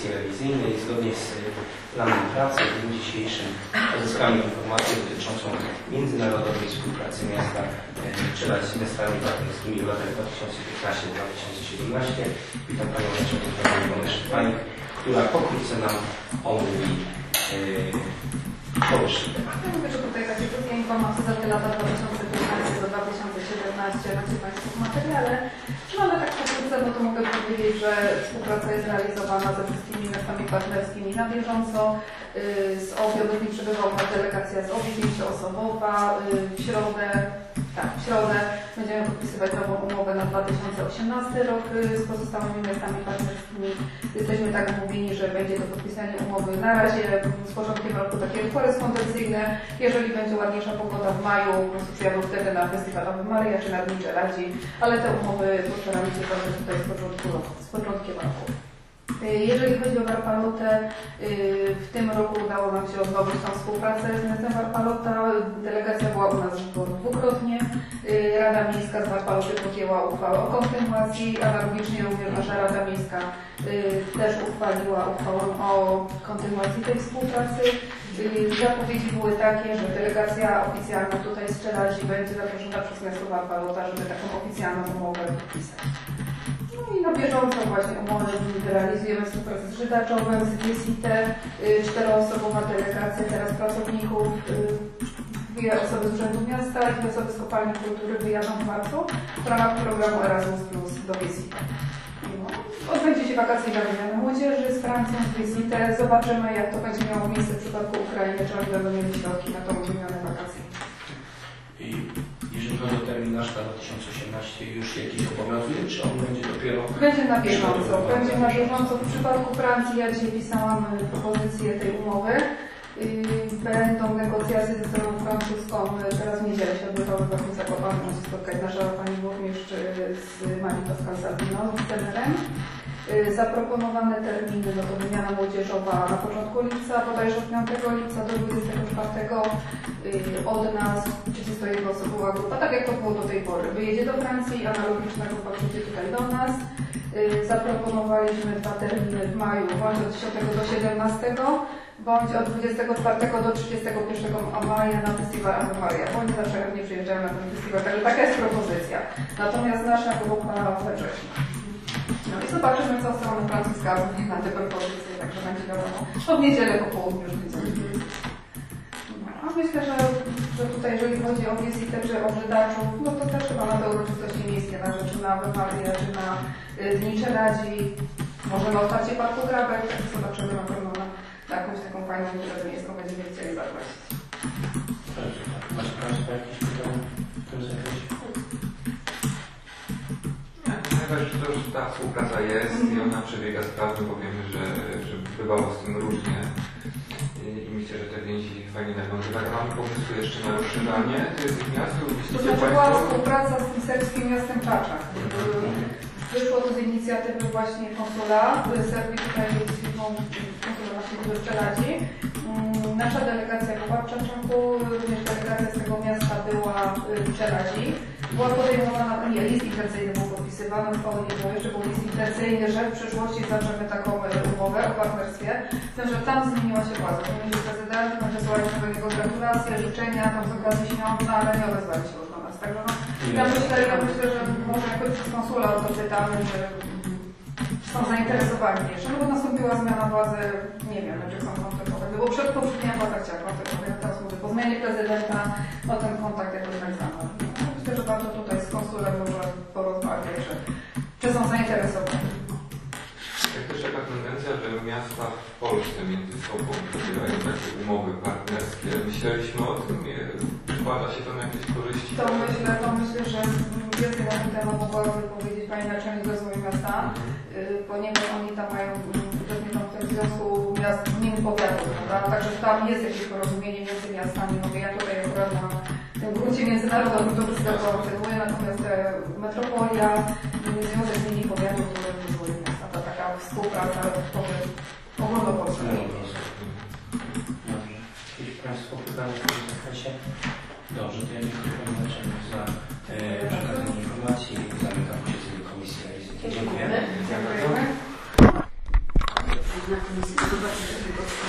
Komisji Rewizyjnej. Zgodnie z planem pracy w dniu dzisiejszym pozyskamy informację dotyczącą międzynarodowej współpracy miasta Czeladź z miastami partnerskimi w latach 2015-2017. Witam Panią Naczelniczkę Iwonę, która pokrótce nam omówi powyższy temat. Ja mówię, że tutaj takie krótkie informacje za te lata 2015 do 2017 macie Państwo w materiale. Czy mamy tak pokrótce, bo to mogę powiedzieć, że współpraca jest realizowana ze wszystkimi miastami partnerskimi na bieżąco. Z Obie od dni przybywała delegacja z Obie 5-osobowa. W środę będziemy podpisywać nową umowę na 2018 rok z pozostałymi miastami partnerskimi. Jesteśmy tak umówieni, że będzie to podpisanie umowy na razie z początkiem roku takie korespondencyjne. Jeżeli będzie ładniejsza pogoda w maju, po prostu przyjadą wtedy na festiwal Ave Maria czy na Dni Czeladzi, ale te umowy postaramy się kończyć tutaj z początkiem roku. Jeżeli chodzi o Warpalotę, w tym roku udało nam się odnowić tą współpracę z miastem Warpalota. Delegacja była u nas dwukrotnie. Rada Miejska z Warpaloty podjęła uchwałę o kontynuacji, analogicznie również nasza Rada Miejska też uchwaliła uchwałę o kontynuacji tej współpracy. Zapowiedzi były takie, że delegacja oficjalna tutaj z Czeladzi będzie zaproszona przez miasto Warpalota, żeby taką oficjalną umowę podpisać. No i na bieżąco właśnie umowę realizujemy współpracę z Żydaczowem, z Wiesite, 4-osobowa delegacja teraz pracowników, 2 osoby z Urzędu Miasta i 2 osoby z Kopalni Kultury wyjadą w marcu w ramach programu Erasmus Plus do Wiesite. No. Odbędzie się wakacyjna wymiana młodzieży z Francją, z Wiesite. Zobaczymy, jak to będzie miało miejsce w przypadku Ukrainy, czy oni będą mieli środki na tą wymianę wakacyjną. Jeżeli chodzi o terminarz na 2018, już jakiś obowiązuje, czy on będzie dopiero... Będzie na bieżąco. Będzie na bieżąco. W przypadku Francji ja dzisiaj pisałam propozycję tej umowy. Będą negocjacje ze stroną francuską. Teraz w niedzielę się odbywały właśnie Zakopane. Musi spotkać nasza pani burmistrz z Marie-Pascal Sabino, z trenerem. Zaproponowane terminy, no to wymiana młodzieżowa na początku lipca, bodajże od 5 lipca do 24 od nas 31-osobowa grupa, tak jak to było do tej pory. Wyjedzie do Francji, analogiczna grupa przyjdzie tutaj do nas. Zaproponowaliśmy 2 terminy w maju, bądź od 10 do 17, bądź od 24 do 31 maja na festiwal Ave Maria. Oni zawsze chętnie przyjeżdżają na ten festiwal, także taka jest propozycja. Natomiast nasza grupa we wrześniu. No i zobaczymy, co strona francuska mówi na te propozycje, także będzie wiadomo. To w niedzielę po południu już widzimy. No, a myślę, że tutaj, jeżeli chodzi o Wiesite czy o Żydaczów, no to też chyba na te uroczystości miejskie, także czy na Ave Maria, czy na Dni Czeladzi, może na otwarcie Parku Grabek, tak zobaczymy na pewno na jakąś taką fajną imprezę miejską będziemy chcieli zaprosić. Macie Państwo jakieś pytania w tym zakresie? Najważniejsze to, że ta współpraca jest i ona przebiega sprawnie, bo wiemy, że bywało z tym różnie i myślę, że te więzi fajnie nawiązywać. A mamy pomysły jeszcze na rozszerzanie tych miast? To znaczy była współpraca z tym serbskim miastem Czaczak. Wyszło to z inicjatywy właśnie konsula Serbii, tutaj jest firmą konsula właśnie w Czeladzi. Nasza delegacja była w Czaczaku, również delegacja z tego miasta była w Czeladzi. Była podejmowana, nie, list intencyjny był podpisywany, uchwały nie było, jeszcze był list intencyjny, że w przyszłości zawrzemy taką umowę o partnerstwie. Z tym, że tam zmieniła się władza. Zmienił się prezydent, będzie słuchać do niego gratulacje, życzenia, tam z okazji świątecznej, ale nie odezwali się już do nas. Także no, ja myślę, że może jakoś z konsula o to pytamy, że są zainteresowani jeszcze, no bo nastąpiła zmiana władzy, nie wiem, czy są kontaktowe, bo przed poprzednia władza chciała kontaktować, ja teraz mówię, po zmianie prezydenta, no ten kontakt jakoś tak samo. Myślę, że warto tutaj z konsulem może porozmawiać, czy są zainteresowani. Jak też taka tendencja, że miasta w Polsce między sobą zawierają takie umowy partnerskie. Myśleliśmy o tym, przekłada się to na jakieś korzyści? To myślę, że więcej na ten temat mogłaby powiedzieć Pani Naczelnik Rozwoju Miasta, ponieważ oni tam mają uczestniczą w tym związku miast gmin powiatów, prawda? Także tam jest jakieś porozumienie między miastami. Mówię, ja tutaj akurat na tym gruncie międzynarodowym to wszystko obserwuję, natomiast metropolia, Związek Gmin i Powiatów, to rozwoju miasta, to taka współpraca ogólnopolska. Dobrze. Jeśli Państwo pytali w tym zakresie, dobrze, to ja dziękuję Pani Naczelnik za przekazanie informacji i zamykam posiedzenie Komisji Rewizyjnej. Dziękuję. Dziękujemy. na komisji zobaczyć tego.